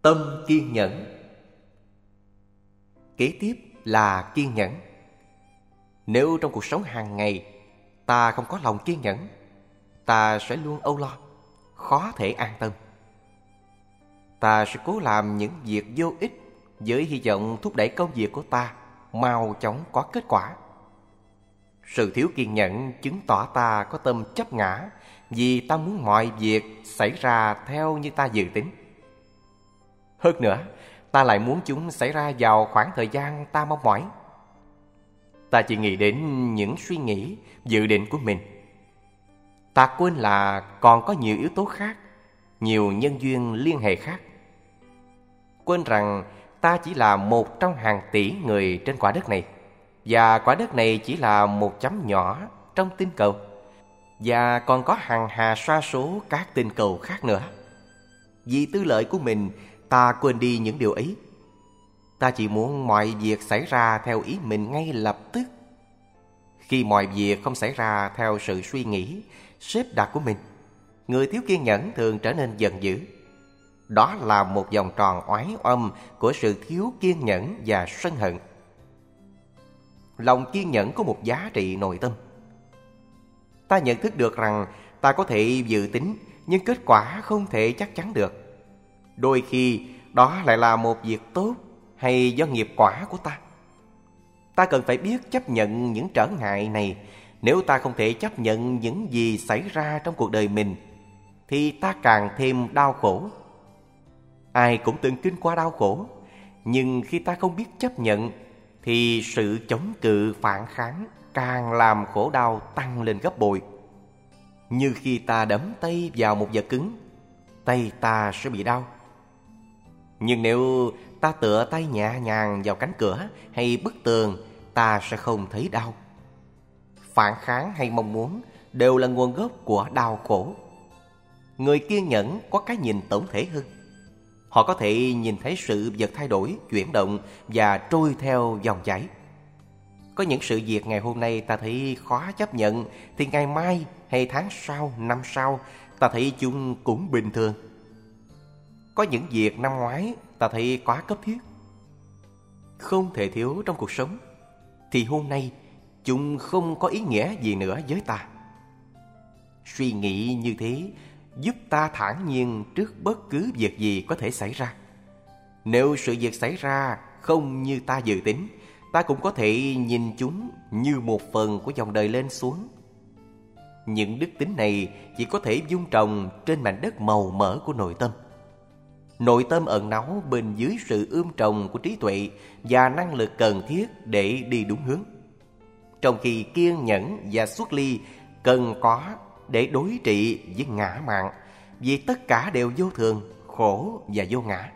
Tâm kiên nhẫn. Kế tiếp là kiên nhẫn. Nếu trong cuộc sống hàng ngày ta không có lòng kiên nhẫn, ta sẽ luôn âu lo, khó thể an tâm. Ta sẽ cố làm những việc vô ích với hy vọng thúc đẩy công việc của ta mau chóng có kết quả. Sự thiếu kiên nhẫn chứng tỏ ta có tâm chấp ngã, vì ta muốn mọi việc xảy ra theo như ta dự tính. Hơn nữa, ta lại muốn chúng xảy ra vào khoảng thời gian ta mong mỏi. Ta chỉ nghĩ đến những suy nghĩ, dự định của mình. Ta quên là còn có nhiều yếu tố khác, nhiều nhân duyên liên hệ khác. Quên rằng ta chỉ là một trong hàng tỷ người trên quả đất này, và quả đất này chỉ là một chấm nhỏ trong tinh cầu, và còn có hàng hà sa số các tinh cầu khác nữa. Vì tư lợi của mình, ta quên đi những điều ấy. Ta chỉ muốn mọi việc xảy ra theo ý mình ngay lập tức. Khi mọi việc không xảy ra theo sự suy nghĩ, xếp đặt của mình, người thiếu kiên nhẫn thường trở nên giận dữ. Đó là một vòng tròn oái oăm của sự thiếu kiên nhẫn và sân hận. Lòng kiên nhẫn có một giá trị nội tâm. Ta nhận thức được rằng ta có thể dự tính, nhưng kết quả không thể chắc chắn được. Đôi khi đó lại là một việc tốt hay do nghiệp quả của ta. Ta cần phải biết chấp nhận những trở ngại này. Nếu ta không thể chấp nhận những gì xảy ra trong cuộc đời mình, thì ta càng thêm đau khổ. Ai cũng từng kinh qua đau khổ, nhưng khi ta không biết chấp nhận, thì sự chống cự phản kháng càng làm khổ đau tăng lên gấp bội. Như khi ta đấm tay vào một vật cứng, tay ta sẽ bị đau. Nhưng nếu ta tựa tay nhẹ nhàng vào cánh cửa hay bức tường, ta sẽ không thấy đau. Phản kháng hay mong muốn đều là nguồn gốc của đau khổ. Người kiên nhẫn có cái nhìn tổng thể hơn. Họ có thể nhìn thấy sự vật thay đổi, chuyển động và trôi theo dòng chảy. Có những sự việc ngày hôm nay ta thấy khó chấp nhận, thì ngày mai hay tháng sau, năm sau, ta thấy chúng cũng bình thường. Có những việc năm ngoái ta thấy quá cấp thiết, không thể thiếu trong cuộc sống, thì hôm nay chúng không có ý nghĩa gì nữa với ta. Suy nghĩ như thế giúp ta thản nhiên trước bất cứ việc gì có thể xảy ra. Nếu sự việc xảy ra không như ta dự tính, ta cũng có thể nhìn chúng như một phần của dòng đời lên xuống. Những đức tính này chỉ có thể vun trồng trên mảnh đất màu mỡ của nội tâm. Nội tâm ẩn náu bên dưới sự trồng của trí tuệ và năng lực cần thiết để đi đúng hướng. Trong khi kiên nhẫn và xuất ly cần có để đối trị với ngã mạn, vì tất cả đều vô thường, khổ và vô ngã.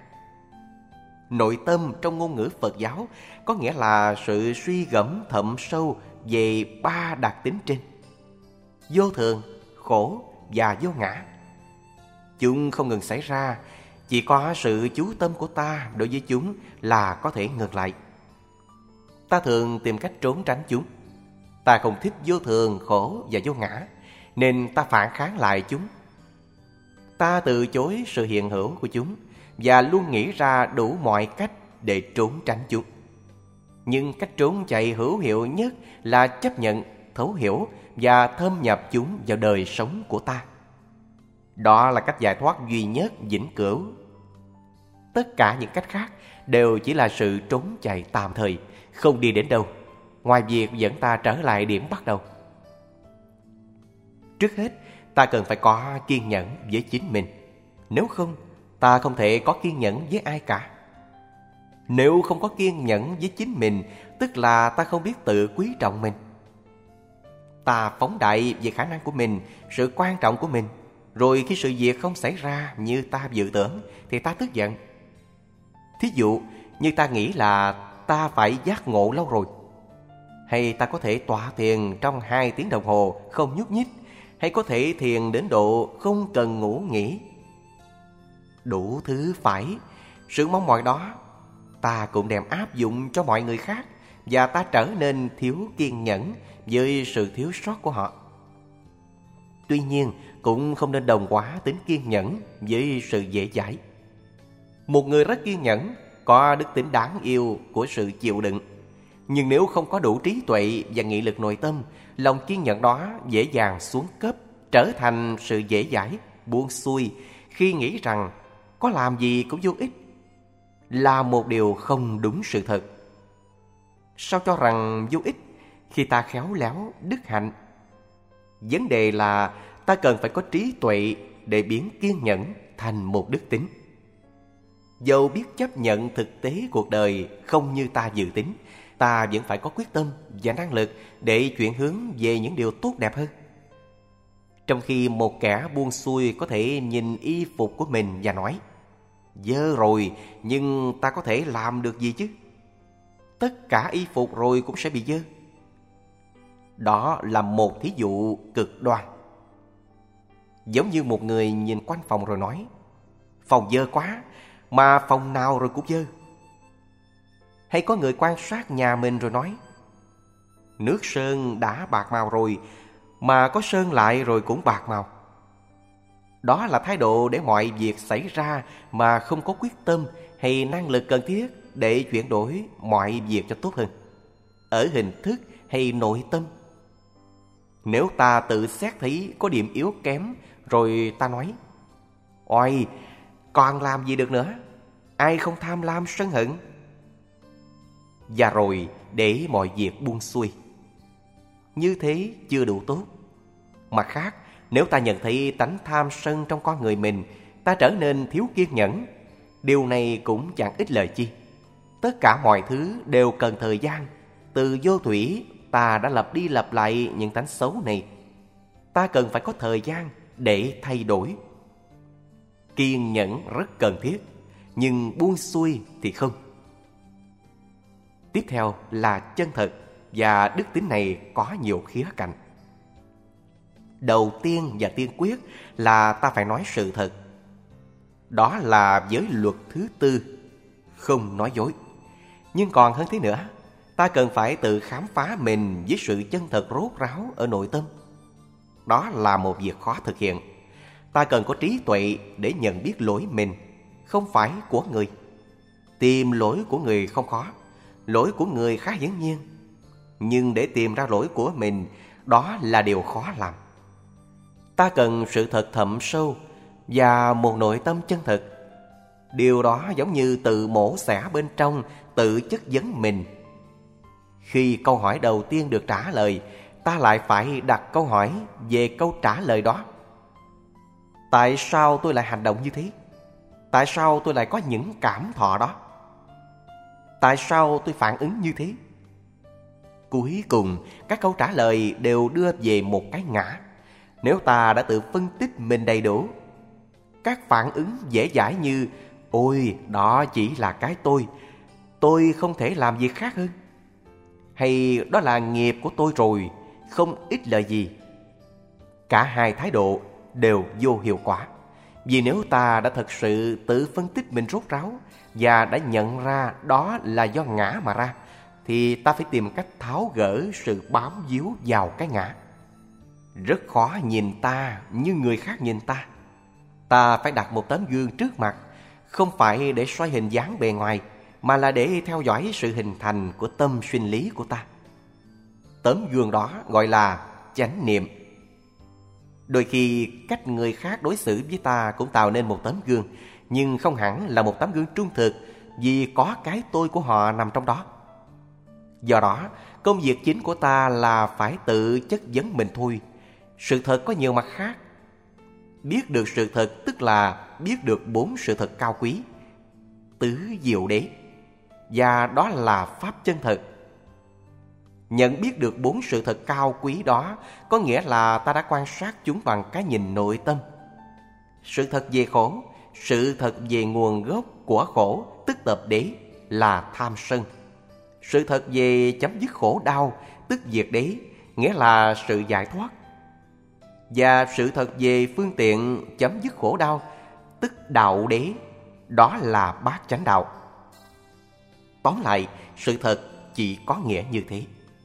Nội tâm trong ngôn ngữ Phật giáo có nghĩa là sự suy gẫm thậm sâu về ba đặc tính trên: vô thường, khổ và vô ngã. Chúng không ngừng xảy ra, chỉ có sự chú tâm của ta đối với chúng là có thể ngược lại. Ta thường tìm cách trốn tránh chúng. Ta không thích vô thường, khổ và vô ngã, nên ta phản kháng lại chúng. Ta từ chối sự hiện hữu của chúng và luôn nghĩ ra đủ mọi cách để trốn tránh chúng. Nhưng cách trốn chạy hữu hiệu nhất là chấp nhận, thấu hiểu và thâm nhập chúng vào đời sống của ta. Đó là cách giải thoát duy nhất vĩnh cửu. Tất cả những cách khác đều chỉ là sự trốn chạy tạm thời, không đi đến đâu, ngoài việc dẫn ta trở lại điểm bắt đầu. Trước hết, ta cần phải có kiên nhẫn với chính mình. Nếu không, ta không thể có kiên nhẫn với ai cả. Nếu không có kiên nhẫn với chính mình, tức là ta không biết tự quý trọng mình. Ta phóng đại về khả năng của mình, sự quan trọng của mình. Rồi khi sự việc không xảy ra như ta dự tưởng, thì ta tức giận. Thí dụ như ta nghĩ là ta phải giác ngộ lâu rồi, hay ta có thể tọa thiền trong 2 tiếng đồng hồ không nhúc nhích, hay có thể thiền đến độ không cần ngủ nghỉ. Đủ thứ phải, sự mong mỏi đó ta cũng đem áp dụng cho mọi người khác, và ta trở nên thiếu kiên nhẫn với sự thiếu sót của họ. Tuy nhiên, cũng không nên đồng hóa tính kiên nhẫn với sự dễ dãi. Một người rất kiên nhẫn, có đức tính đáng yêu của sự chịu đựng. Nhưng nếu không có đủ trí tuệ và nghị lực nội tâm, lòng kiên nhẫn đó dễ dàng xuống cấp, trở thành sự dễ dãi, buông xuôi khi nghĩ rằng có làm gì cũng vô ích, là một điều không đúng sự thật. Sao cho rằng vô ích khi ta khéo léo đức hạnh? Vấn đề là ta cần phải có trí tuệ để biến kiên nhẫn thành một đức tính. Dẫu biết chấp nhận thực tế cuộc đời không như ta dự tính, ta vẫn phải có quyết tâm và năng lực để chuyển hướng về những điều tốt đẹp hơn. Trong khi một kẻ buông xuôi có thể nhìn y phục của mình và nói: dơ rồi, nhưng ta có thể làm được gì chứ? Tất cả y phục rồi cũng sẽ bị dơ. Đó là một thí dụ cực đoan. Giống như một người nhìn quanh phòng rồi nói: phòng dơ quá, mà phòng nào rồi cũng dơ. Hay có người quan sát nhà mình rồi nói: nước sơn đã bạc màu rồi, mà có sơn lại rồi cũng bạc màu. Đó là thái độ để mọi việc xảy ra mà không có quyết tâm hay năng lực cần thiết để chuyển đổi mọi việc cho tốt hơn, ở hình thức hay nội tâm. Nếu ta tự xét thấy có điểm yếu kém, rồi ta nói: ôi, còn làm gì được nữa, ai không tham lam sân hận? Và rồi để mọi việc buông xuôi. Như thế chưa đủ tốt. Mặt khác, nếu ta nhận thấy tánh tham sân trong con người mình, ta trở nên thiếu kiên nhẫn. Điều này cũng chẳng ích lợi chi. Tất cả mọi thứ đều cần thời gian. Từ vô thủy, ta đã lặp đi lặp lại những tánh xấu này. Ta cần phải có thời gian để thay đổi. Kiên nhẫn rất cần thiết, nhưng buông xuôi thì không. Tiếp theo là chân thật, và đức tính này có nhiều khía cạnh. Đầu tiên và tiên quyết là ta phải nói sự thật. Đó là giới luật thứ tư, không nói dối. Nhưng còn hơn thế nữa, ta cần phải tự khám phá mình với sự chân thật rốt ráo ở nội tâm. Đó là một việc khó thực hiện. Ta cần có trí tuệ để nhận biết lỗi mình, không phải của người. Tìm lỗi của người không khó, lỗi của người khá hiển nhiên. Nhưng để tìm ra lỗi của mình, đó là điều khó làm. Ta cần sự thật thậm sâu và một nội tâm chân thật. Điều đó giống như tự mổ xẻ bên trong, tự chất vấn mình. Khi câu hỏi đầu tiên được trả lời, ta lại phải đặt câu hỏi về câu trả lời đó. Tại sao tôi lại hành động như thế? Tại sao tôi lại có những cảm thọ đó? Tại sao tôi phản ứng như thế? Cuối cùng, các câu trả lời đều đưa về một cái ngã. Nếu ta đã tự phân tích mình đầy đủ, các phản ứng dễ dãi như: ôi, đó chỉ là cái tôi không thể làm gì khác hơn, hay đó là nghiệp của tôi rồi, không ích lợi gì. Cả hai thái độ đều vô hiệu quả. Vì nếu ta đã thật sự tự phân tích mình rốt ráo và đã nhận ra đó là do ngã mà ra, thì ta phải tìm cách tháo gỡ sự bám víu vào cái ngã. Rất khó nhìn ta như người khác nhìn ta. Ta phải đặt một tấm gương trước mặt, không phải để soi hình dáng bề ngoài, mà là để theo dõi sự hình thành của tâm sinh lý của ta. Tấm gương đó gọi là chánh niệm. Đôi khi cách người khác đối xử với ta cũng tạo nên một tấm gương, nhưng không hẳn là một tấm gương trung thực, vì có cái tôi của họ nằm trong đó. Do đó, công việc chính của ta là phải tự chất vấn mình thôi. Sự thật có nhiều mặt khác. Biết được sự thật tức là biết được 4 sự thật cao quý, tứ diệu đế, và đó là pháp chân thật. Nhận biết được 4 sự thật cao quý đó có nghĩa là ta đã quan sát chúng bằng cái nhìn nội tâm. Sự thật về khổ, sự thật về nguồn gốc của khổ, tức tập đế, là tham sân. Sự thật về chấm dứt khổ đau, tức diệt đế, nghĩa là sự giải thoát. Và sự thật về phương tiện chấm dứt khổ đau, tức đạo đế, đó là bát chánh đạo. Tóm lại, sự thật chỉ có nghĩa như thế.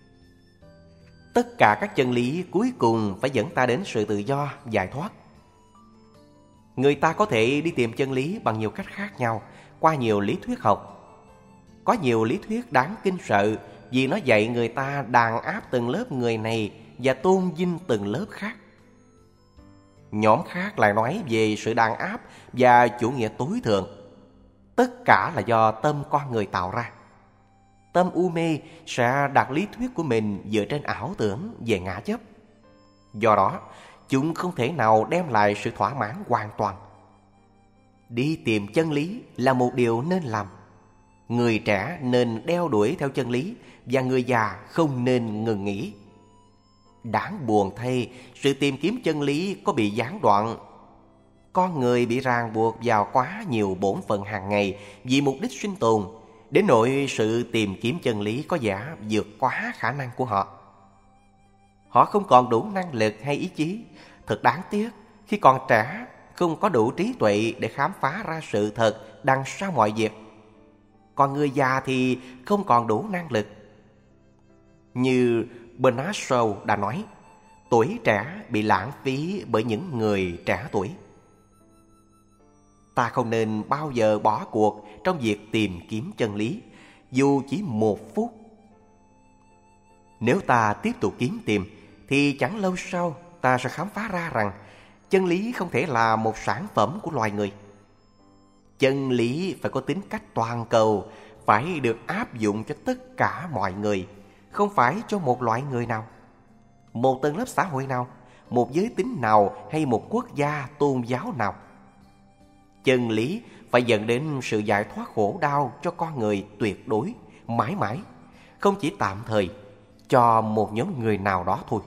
Tất cả các chân lý cuối cùng phải dẫn ta đến sự tự do, giải thoát. Người ta có thể đi tìm chân lý bằng nhiều cách khác nhau, qua nhiều lý thuyết học. Có nhiều lý thuyết đáng kinh sợ vì nó dạy người ta đàn áp từng lớp người này và tôn vinh từng lớp khác. Nhóm khác lại nói về sự đàn áp và chủ nghĩa tối thượng. Tất cả là do tâm con người tạo ra. Tâm u mê sẽ đặt lý thuyết của mình dựa trên ảo tưởng về ngã chấp. Do đó, chúng không thể nào đem lại sự thỏa mãn hoàn toàn. Đi tìm chân lý là một điều nên làm. Người trẻ nên đeo đuổi theo chân lý và người già không nên ngừng nghỉ. Đáng buồn thay, sự tìm kiếm chân lý có bị gián đoạn. Con người bị ràng buộc vào quá nhiều bổn phận hàng ngày vì mục đích sinh tồn, đến nỗi sự tìm kiếm chân lý có vẻ vượt quá khả năng của họ. Họ không còn đủ năng lực hay ý chí. Thật đáng tiếc khi còn trẻ không có đủ trí tuệ để khám phá ra sự thật đằng sau mọi việc. Còn người già thì không còn đủ năng lực. Như Bernard Shaw đã nói, tuổi trẻ bị lãng phí bởi những người trẻ tuổi. Ta không nên bao giờ bỏ cuộc trong việc tìm kiếm chân lý, dù chỉ 1 phút. Nếu ta tiếp tục kiếm tìm, thì chẳng lâu sau ta sẽ khám phá ra rằng chân lý không thể là một sản phẩm của loài người. Chân lý phải có tính cách toàn cầu, phải được áp dụng cho tất cả mọi người, không phải cho một loại người nào, một tầng lớp xã hội nào, một giới tính nào hay một quốc gia tôn giáo nào. Chân lý phải dẫn đến sự giải thoát khổ đau cho con người tuyệt đối, mãi mãi, không chỉ tạm thời cho một nhóm người nào đó thôi.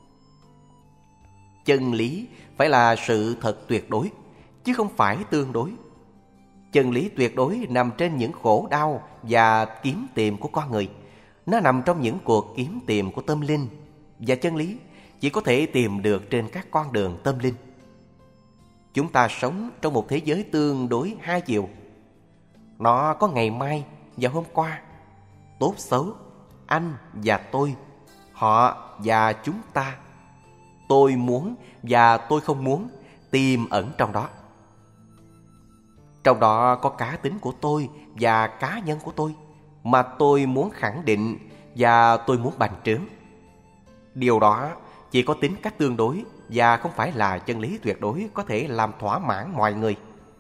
Chân lý phải là sự thật tuyệt đối, chứ không phải tương đối. Chân lý tuyệt đối nằm trên những khổ đau và kiếm tìm của con người. Nó nằm trong những cuộc kiếm tìm của tâm linh. Và chân lý chỉ có thể tìm được trên các con đường tâm linh. Chúng ta sống trong một thế giới tương đối hai chiều. Nó có ngày mai và hôm qua, tốt xấu, anh và tôi, họ và chúng ta, tôi muốn và tôi không muốn tiềm ẩn trong đó. Trong đó có cá tính của tôi và cá nhân của tôi mà tôi muốn khẳng định và tôi muốn bành trướng. Điều đó chỉ có tính cách tương đối và không phải là chân lý tuyệt đối có thể làm thỏa mãn mọi người.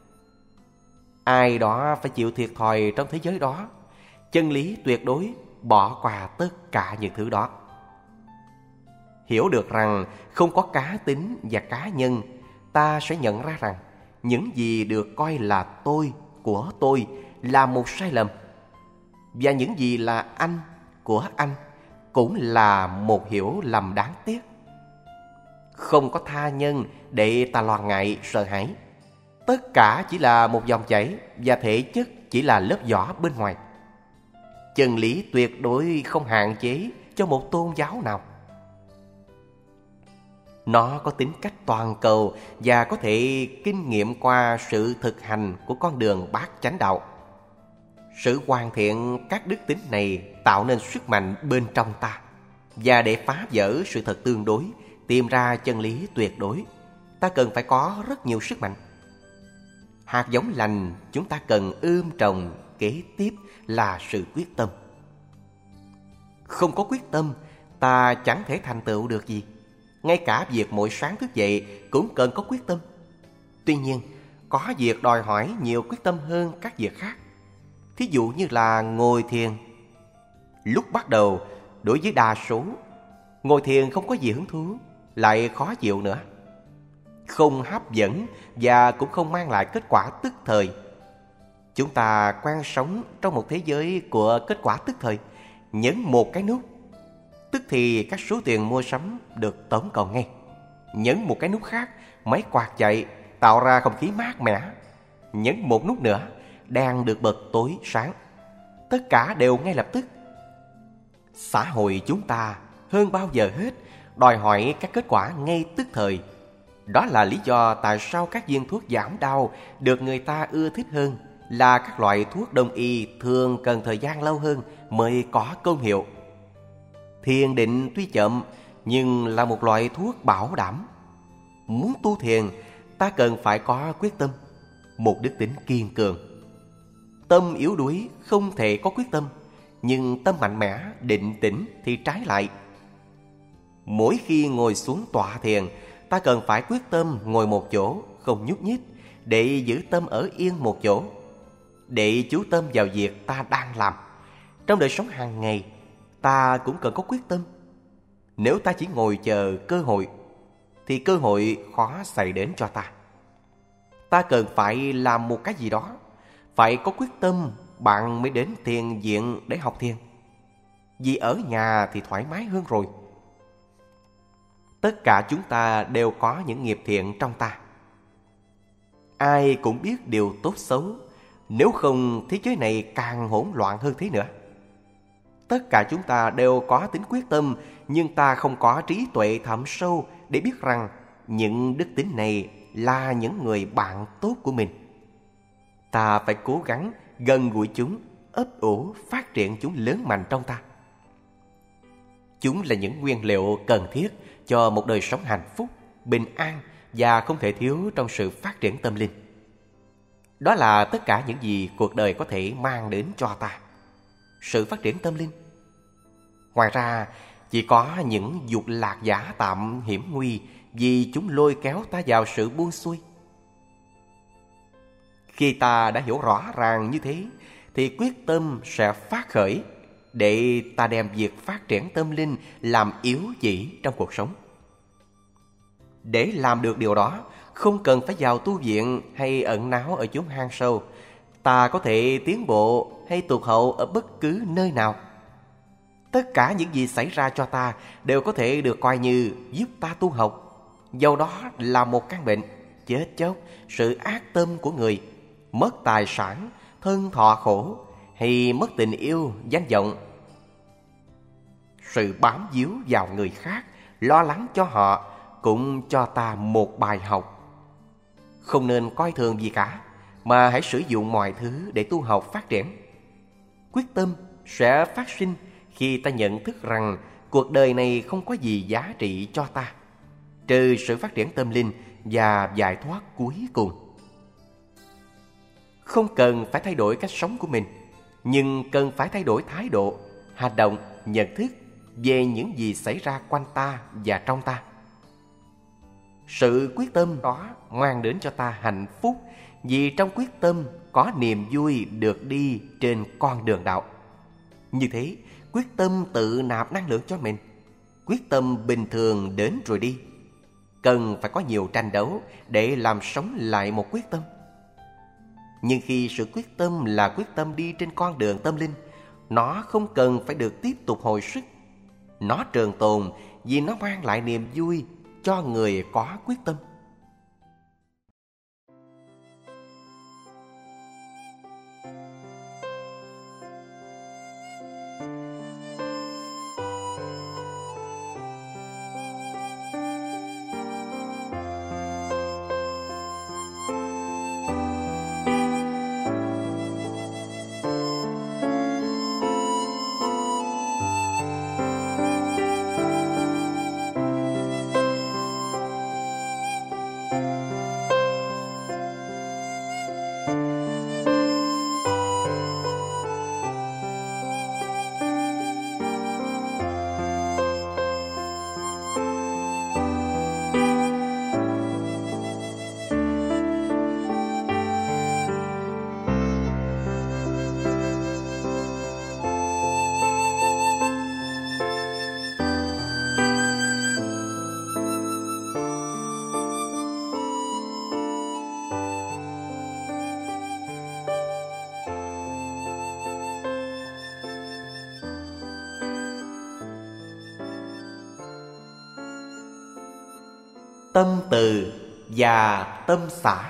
Ai đó phải chịu thiệt thòi trong thế giới đó. Chân lý tuyệt đối bỏ qua tất cả những thứ đó. Hiểu được rằng không có cá tính và cá nhân, ta sẽ nhận ra rằng những gì được coi là tôi, của tôi là một sai lầm. Và những gì là anh, của anh cũng là một hiểu lầm đáng tiếc. Không có tha nhân để ta lo ngại, sợ hãi. Tất cả chỉ là một dòng chảy và thể chất chỉ là lớp vỏ bên ngoài. Chân lý tuyệt đối không hạn chế cho một tôn giáo nào. Nó có tính cách toàn cầu và có thể kinh nghiệm qua sự thực hành của con đường bát chánh đạo. Sự hoàn thiện các đức tính này tạo nên sức mạnh bên trong ta. Và để phá vỡ sự thật tương đối, tìm ra chân lý tuyệt đối, ta cần phải có rất nhiều sức mạnh. Hạt giống lành chúng ta cần trồng kế tiếp là sự quyết tâm. Không có quyết tâm, ta chẳng thể thành tựu được gì. Ngay cả việc mỗi sáng thức dậy cũng cần có quyết tâm. Tuy nhiên, có việc đòi hỏi nhiều quyết tâm hơn các việc khác. Thí dụ như là ngồi thiền. Lúc bắt đầu, đối với đa số, ngồi thiền không có gì hứng thú, lại khó chịu nữa. Không hấp dẫn và cũng không mang lại kết quả tức thời. Chúng ta quen sống trong một thế giới của kết quả tức thời. Nhấn một cái nút, tức thì các số tiền mua sắm được tống cầu ngay. Nhấn một cái nút khác, máy quạt chạy, tạo ra không khí mát mẻ. Nhấn một nút nữa, đèn được bật tối sáng. Tất cả đều ngay lập tức. Xã hội chúng ta hơn bao giờ hết đòi hỏi các kết quả ngay tức thời. Đó là lý do tại sao các viên thuốc giảm đau được người ta ưa thích hơn là các loại thuốc đông y thường cần thời gian lâu hơn mới có công hiệu. Thiền định tuy chậm nhưng là một loại thuốc bảo đảm. Muốn tu thiền, ta cần phải có quyết tâm, một đức tính kiên cường. Tâm yếu đuối không thể có quyết tâm, nhưng tâm mạnh mẽ, định tĩnh thì trái lại. Mỗi khi ngồi xuống tọa thiền, ta cần phải quyết tâm ngồi một chỗ, không nhúc nhích, để giữ tâm ở yên một chỗ, để chú tâm vào việc ta đang làm. Trong đời sống hàng ngày, ta cũng cần có quyết tâm. Nếu ta chỉ ngồi chờ cơ hội, thì cơ hội khó xảy đến cho ta. Ta cần phải làm một cái gì đó, phải có quyết tâm, bạn mới đến thiền viện để học thiền. Vì ở nhà thì thoải mái hơn rồi. Tất cả chúng ta đều có những nghiệp thiện trong ta. Ai cũng biết điều tốt xấu, nếu không thế giới này càng hỗn loạn hơn thế nữa. Tất cả chúng ta đều có tính quyết tâm, nhưng ta không có trí tuệ thẳm sâu để biết rằng những đức tính này là những người bạn tốt của mình. Ta phải cố gắng gần gũi chúng, ấp ủ phát triển chúng lớn mạnh trong ta. Chúng là những nguyên liệu cần thiết cho một đời sống hạnh phúc, bình an và không thể thiếu trong sự phát triển tâm linh. Đó là tất cả những gì cuộc đời có thể mang đến cho ta. Sự phát triển tâm linh. Ngoài ra, chỉ có những dục lạc giả tạm hiểm nguy, vì chúng lôi kéo ta vào sự buông xuôi. Khi ta đã hiểu rõ ràng như thế, thì quyết tâm sẽ phát khởi để ta đem việc phát triển tâm linh làm yếu chỉ trong cuộc sống. Để làm được điều đó, không cần phải vào tu viện hay ẩn náu ở chốn hang sâu. Ta có thể tiến bộ hay tụt hậu ở bất cứ nơi nào. Tất cả những gì xảy ra cho ta đều có thể được coi như giúp ta tu học. Dầu đó là một căn bệnh, chết chóc, sự ác tâm của người, mất tài sản, thân thọ khổ, hay mất tình yêu, danh vọng. Sự bám víu vào người khác, lo lắng cho họ cũng cho ta một bài học. Không nên coi thường gì cả, mà hãy sử dụng mọi thứ để tu học phát triển. Quyết tâm sẽ phát sinh khi ta nhận thức rằng cuộc đời này không có gì giá trị cho ta, trừ sự phát triển tâm linh và giải thoát cuối cùng. Không cần phải thay đổi cách sống của mình, nhưng cần phải thay đổi thái độ, hành động, nhận thức về những gì xảy ra quanh ta và trong ta. Sự quyết tâm đó mang đến cho ta hạnh phúc, vì trong quyết tâm có niềm vui được đi trên con đường đạo. Như thế, quyết tâm tự nạp năng lượng cho mình. Quyết tâm bình thường đến rồi đi. Cần phải có nhiều tranh đấu để làm sống lại một quyết tâm. Nhưng khi sự quyết tâm là quyết tâm đi trên con đường tâm linh, nó không cần phải được tiếp tục hồi sức. Nó trường tồn vì nó mang lại niềm vui cho người có quyết tâm. Tâm từ và tâm xả.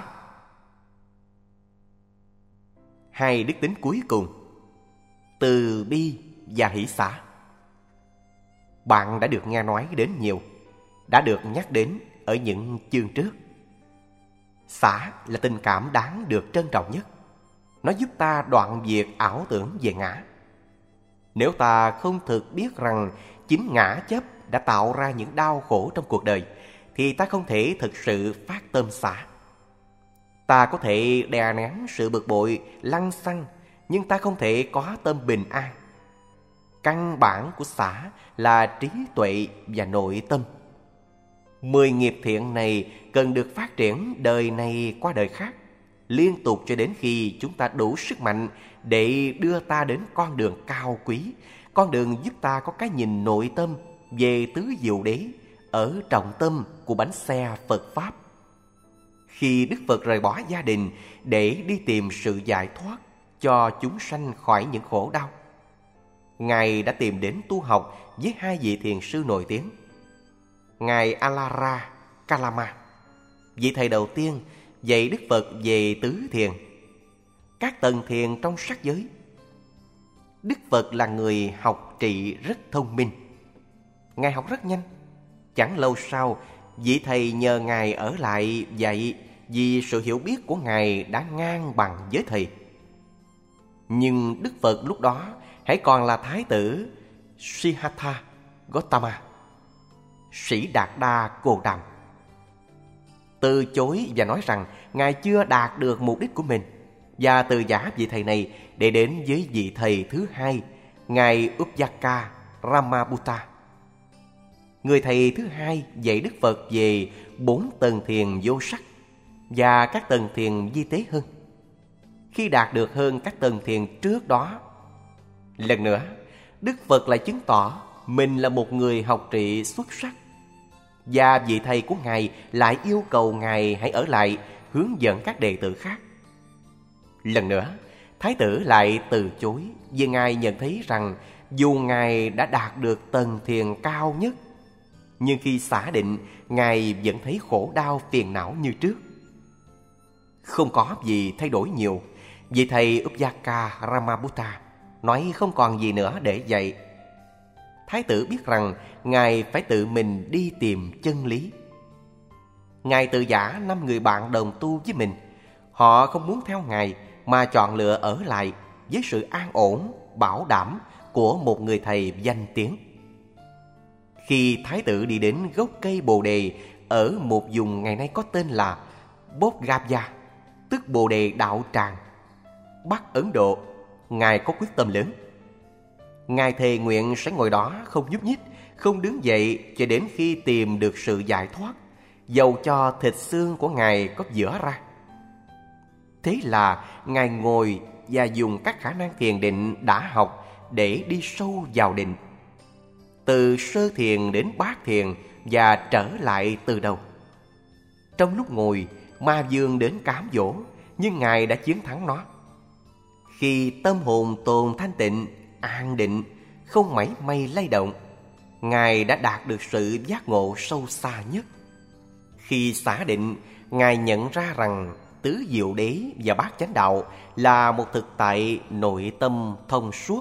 Hai đức tính cuối cùng, từ bi và hỷ xả. Bạn đã được nghe nói đến nhiều, đã được nhắc đến ở những chương trước. Xả là tình cảm đáng được trân trọng nhất. Nó giúp ta đoạn diệt ảo tưởng về ngã. Nếu ta không thực biết rằng chính ngã chấp đã tạo ra những đau khổ trong cuộc đời, thì ta không thể thực sự phát tâm xả. Ta có thể đè nén sự bực bội, lăng xăng, nhưng ta không thể có tâm bình an. Căn bản của xã là trí tuệ và nội tâm. 10 nghiệp thiện này cần được phát triển đời này qua đời khác, liên tục cho đến khi chúng ta đủ sức mạnh để đưa ta đến con đường cao quý, con đường giúp ta có cái nhìn nội tâm về tứ diệu đế ở trọng tâm của bánh xe Phật Pháp. Khi Đức Phật rời bỏ gia đình để đi tìm sự giải thoát cho chúng sanh khỏi những khổ đau, Ngài đã tìm đến tu học với 2 vị thiền sư nổi tiếng. Ngài Alara Kalama, vị thầy đầu tiên dạy Đức Phật về tứ thiền, các tầng thiền trong sắc giới. Đức Phật là người học trị rất thông minh. Ngài học rất nhanh. Chẳng lâu sau, vị thầy nhờ Ngài ở lại dạy vì sự hiểu biết của Ngài đã ngang bằng với thầy. Nhưng Đức Phật lúc đó hãy còn là Thái tử Siddhartha Gautama, Sĩ Đạt Đa Cồ Đàm, từ chối và nói rằng Ngài chưa đạt được mục đích của mình, và từ giả vị thầy này để đến với vị thầy thứ hai, Ngài Upyaka Ramabutta. Người thầy thứ hai dạy Đức Phật về 4 tầng thiền vô sắc và các tầng thiền vi tế hơn. Khi đạt được hơn các tầng thiền trước đó, lần nữa Đức Phật lại chứng tỏ mình là một người học trị xuất sắc, và vị thầy của Ngài lại yêu cầu Ngài hãy ở lại hướng dẫn các đệ tử khác. Lần nữa, Thái tử lại từ chối vì Ngài nhận thấy rằng dù Ngài đã đạt được tầng thiền cao nhất, nhưng khi xả định, Ngài vẫn thấy khổ đau phiền não như trước. Không có gì thay đổi nhiều. Vị thầy Upyaka Ramabutta nói không còn gì nữa để dạy. Thái tử biết rằng Ngài phải tự mình đi tìm chân lý. Ngài tự giả 5 người bạn đồng tu với mình. Họ không muốn theo Ngài mà chọn lựa ở lại với sự an ổn, bảo đảm của một người thầy danh tiếng. Khi Thái tử đi đến gốc cây Bồ Đề ở một vùng ngày nay có tên là Bodh Gaya, tức Bồ Đề Đạo Tràng, Bắc Ấn Độ, Ngài có quyết tâm lớn. Ngài thề nguyện sẽ ngồi đó không nhúc nhích, không đứng dậy cho đến khi tìm được sự giải thoát, dầu cho thịt xương của Ngài có vỡ ra. Thế là Ngài ngồi và dùng các khả năng thiền định đã học để đi sâu vào định, từ sơ thiền đến bát thiền và trở lại từ đầu. Trong lúc ngồi, ma vương đến cám dỗ, nhưng Ngài đã chiến thắng nó. Khi tâm hồn tồn thanh tịnh, an định, không mảy may lay động, Ngài đã đạt được sự giác ngộ sâu xa nhất. Khi xả định, Ngài nhận ra rằng tứ diệu đế và bát chánh đạo là một thực tại nội tâm thông suốt.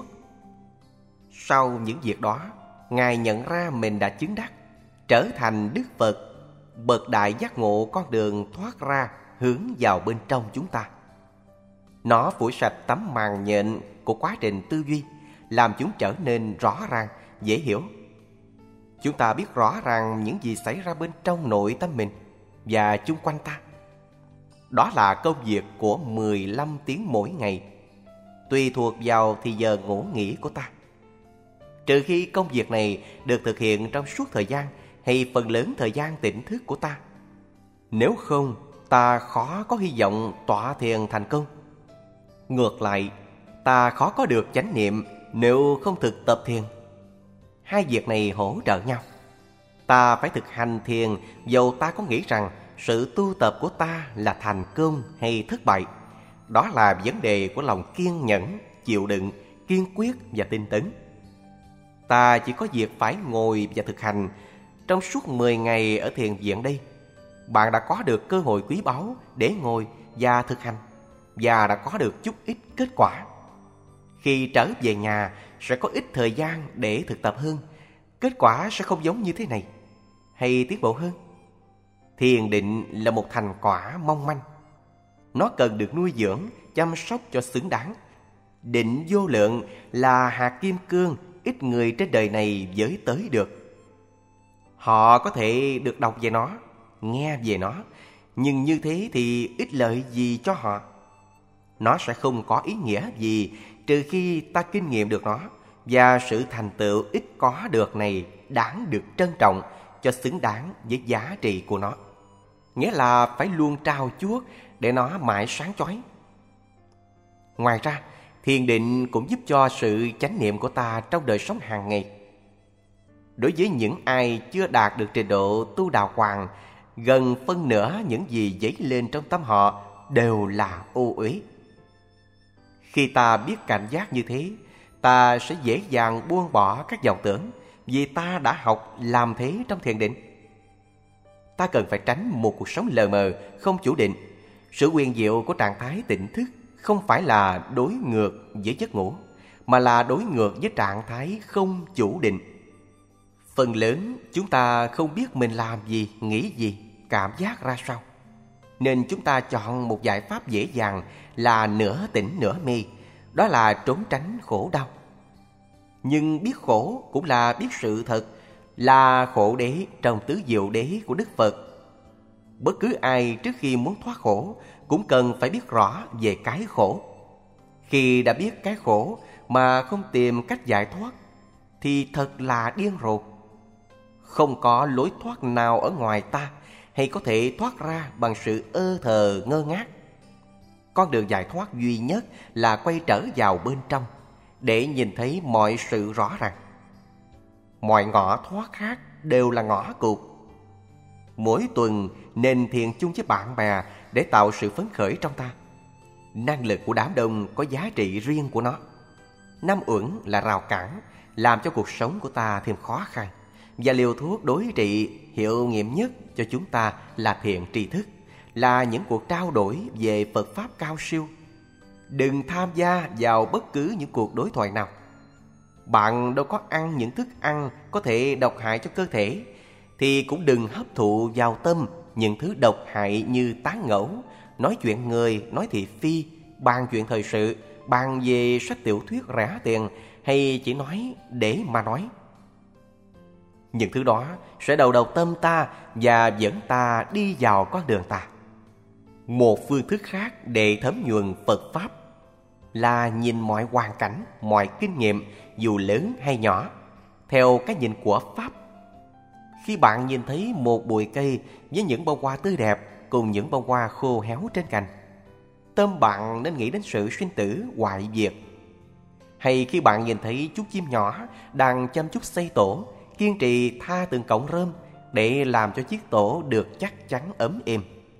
Sau những việc đó, Ngài nhận ra mình đã chứng đắc, trở thành Đức Phật, bậc đại giác ngộ con đường thoát ra hướng vào bên trong chúng ta. Nó phủi sạch tấm màn nhện của quá trình tư duy, làm chúng trở nên rõ ràng, dễ hiểu. Chúng ta biết rõ ràng những gì xảy ra bên trong nội tâm mình và chung quanh ta. Đó là công việc của 15 tiếng mỗi ngày, tùy thuộc vào thì giờ ngủ nghỉ của ta. Trừ khi công việc này được thực hiện trong suốt thời gian hay phần lớn thời gian tỉnh thức của ta. Nếu không, ta khó có hy vọng tọa thiền thành công. Ngược lại, ta khó có được chánh niệm nếu không thực tập thiền. Hai việc này hỗ trợ nhau. Ta phải thực hành thiền dầu ta có nghĩ rằng sự tu tập của ta là thành công hay thất bại. Đó là vấn đề của lòng kiên nhẫn, chịu đựng, kiên quyết và tinh tấn. Ta chỉ có việc phải ngồi và thực hành. Trong suốt 10 ngày ở thiền viện đây, bạn đã có được cơ hội quý báu để ngồi và thực hành, và đã có được chút ít kết quả. Khi trở về nhà sẽ có ít thời gian để thực tập hơn. Kết quả sẽ không giống như thế này, hay tiến bộ hơn. Thiền định là một thành quả mong manh. Nó cần được nuôi dưỡng, chăm sóc cho xứng đáng. Định vô lượng là hạt kim cương ít người trên đời này với tới được. Họ có thể được đọc về nó, nghe về nó, nhưng như thế thì ích lợi gì cho họ? Nó sẽ không có ý nghĩa gì trừ khi ta kinh nghiệm được nó, và sự thành tựu ít có được này đáng được trân trọng cho xứng đáng với giá trị của nó. Nghĩa là phải luôn trao chuốt để nó mãi sáng chói. Ngoài ra, thiền định cũng giúp cho sự chánh niệm của ta trong đời sống hàng ngày. Đối với những ai chưa đạt được trình độ tu đà hoàng, gần phân nửa những gì dấy lên trong tâm họ đều là ô uế. Khi ta biết cảnh giác như thế, ta sẽ dễ dàng buông bỏ các vọng tưởng, vì ta đã học làm thế trong thiền định. Ta cần phải tránh một cuộc sống lờ mờ, không chủ định. Sự huyền diệu của trạng thái tỉnh thức không phải là đối ngược với giấc ngủ, mà là đối ngược với trạng thái không chủ định. Phần lớn chúng ta không biết mình làm gì, nghĩ gì, cảm giác ra sao, nên chúng ta chọn một giải pháp dễ dàng là nửa tỉnh nửa mê, đó là trốn tránh khổ đau. Nhưng biết khổ cũng là biết sự thật, là khổ đế trong tứ diệu đế của Đức Phật. Bất cứ ai trước khi muốn thoát khổ cũng cần phải biết rõ về cái khổ. Khi đã biết cái khổ mà không tìm cách giải thoát thì thật là điên rồ. Không có lối thoát nào ở ngoài ta hay có thể thoát ra bằng sự ơ thờ ngơ ngác. Con đường giải thoát duy nhất là quay trở vào bên trong để nhìn thấy mọi sự rõ ràng. Mọi ngõ thoát khác đều là ngõ cụt. Mỗi tuần nên thiền chung với bạn bè để tạo sự phấn khởi trong ta. Năng lực của đám đông có giá trị riêng của nó. Năm uẩn là rào cản làm cho cuộc sống của ta thêm khó khăn, và liều thuốc đối trị hiệu nghiệm nhất cho chúng ta là thiện tri thức, là những cuộc trao đổi về Phật Pháp cao siêu. Đừng tham gia vào bất cứ những cuộc đối thoại nào. Bạn đâu có ăn những thức ăn có thể độc hại cho cơ thể, thì cũng đừng hấp thụ vào tâm những thứ độc hại như tán ngẫu, nói chuyện người, nói thị phi, bàn chuyện thời sự, bàn về sách tiểu thuyết rẻ tiền, hay chỉ nói để mà nói. Những thứ đó sẽ đầu tâm ta và dẫn ta đi vào con đường ta. Một phương thức khác để thấm nhuần Phật Pháp là nhìn mọi hoàn cảnh, mọi kinh nghiệm, dù lớn hay nhỏ, theo cái nhìn của Pháp. Khi bạn nhìn thấy một bụi cây với những bông hoa tươi đẹp cùng những bông hoa khô héo trên cành, tâm bạn nên nghĩ đến sự sinh tử hoại diệt. Hay khi bạn nhìn thấy chú chim nhỏ đang chăm chút xây tổ, kiên trì tha từng cọng rơm để làm cho chiếc tổ được chắc chắn ấm êm.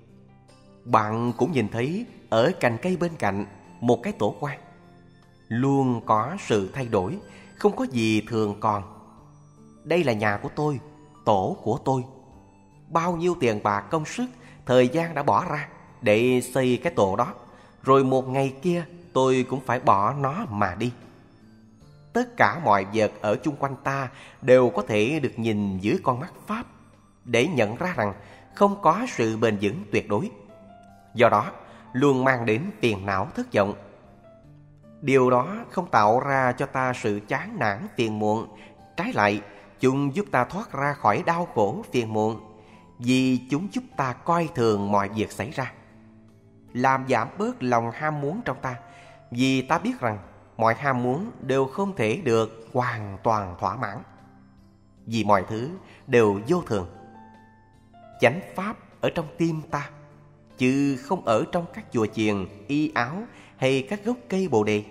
Bạn cũng nhìn thấy ở cành cây bên cạnh một cái tổ quan. Luôn có sự thay đổi, không có gì thường còn. Đây là nhà của tôi, tổ của tôi. Bao nhiêu tiền bạc, công sức, thời gian đã bỏ ra để xây cái tổ đó, rồi một ngày kia tôi cũng phải bỏ nó mà đi. Tất cả mọi vật ở chung quanh ta đều có thể được nhìn dưới con mắt Pháp, để nhận ra rằng không có sự bền vững tuyệt đối. Do đó, luôn mang đến phiền não thất vọng. Điều đó không tạo ra cho ta sự chán nản phiền muộn. Trái lại, chúng giúp ta thoát ra khỏi đau khổ phiền muộn, vì chúng giúp ta coi thường mọi việc xảy ra, làm giảm bớt lòng ham muốn trong ta, vì ta biết rằng mọi ham muốn đều không thể được hoàn toàn thỏa mãn, vì mọi thứ đều vô thường. Chánh Pháp ở trong tim ta, chứ không ở trong các chùa chiền, y áo hay các gốc cây bồ đề.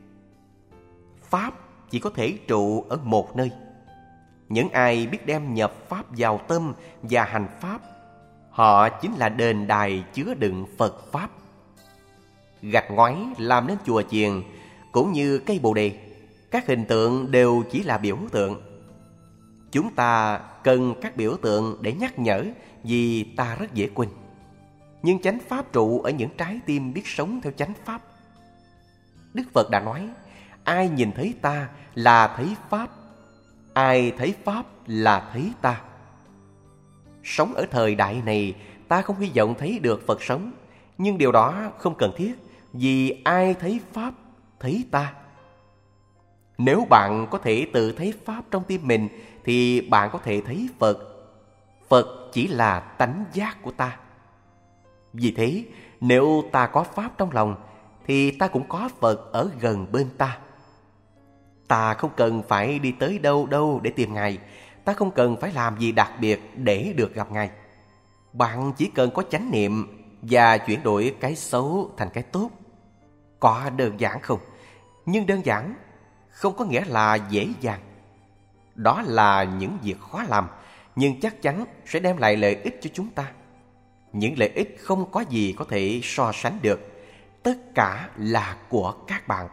Pháp chỉ có thể trụ ở một nơi. Những ai biết đem nhập Pháp vào tâm và hành Pháp, họ chính là đền đài chứa đựng Phật Pháp. Gạch ngói làm nên chùa chiền cũng như cây bồ đề, các hình tượng đều chỉ là biểu tượng. Chúng ta cần các biểu tượng để nhắc nhở, vì ta rất dễ quên. Nhưng chánh Pháp trụ ở những trái tim biết sống theo chánh Pháp. Đức Phật đã nói, ai nhìn thấy ta là thấy Pháp, ai thấy Pháp là thấy ta. Sống ở thời đại này, ta không hy vọng thấy được Phật sống, nhưng điều đó không cần thiết, vì ai thấy Pháp thấy ta. Nếu bạn có thể tự thấy Pháp trong tim mình, thì bạn có thể thấy Phật. Phật chỉ là tánh giác của ta. Vì thế, nếu ta có Pháp trong lòng, thì ta cũng có Phật ở gần bên ta. Ta không cần phải đi tới đâu đâu để tìm Ngài. Ta không cần phải làm gì đặc biệt để được gặp Ngài. Bạn chỉ cần có chánh niệm và chuyển đổi cái xấu thành cái tốt. Có đơn giản không? Nhưng đơn giản không có nghĩa là dễ dàng. Đó là những việc khó làm, nhưng chắc chắn sẽ đem lại lợi ích cho chúng ta. Những lợi ích không có gì có thể so sánh được. Tất cả là của các bạn.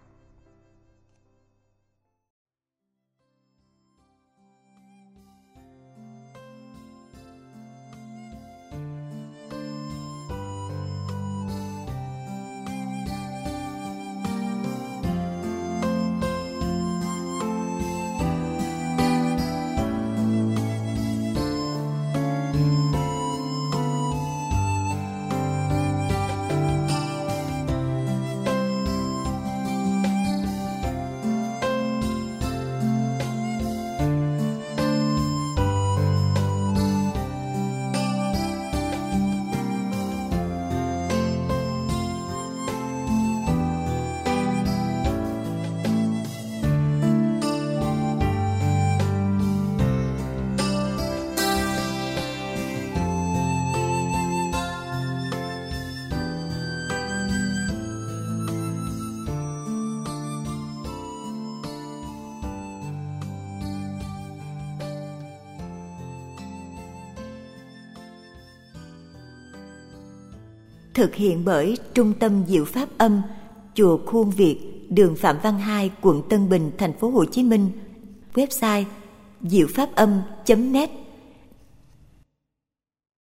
Thực hiện bởi Trung tâm Diệu Pháp Âm, Chùa Khuôn Việt, đường Phạm Văn Hai, quận Tân Bình, thành phố Hồ Chí Minh. Website diệu pháp âm.net.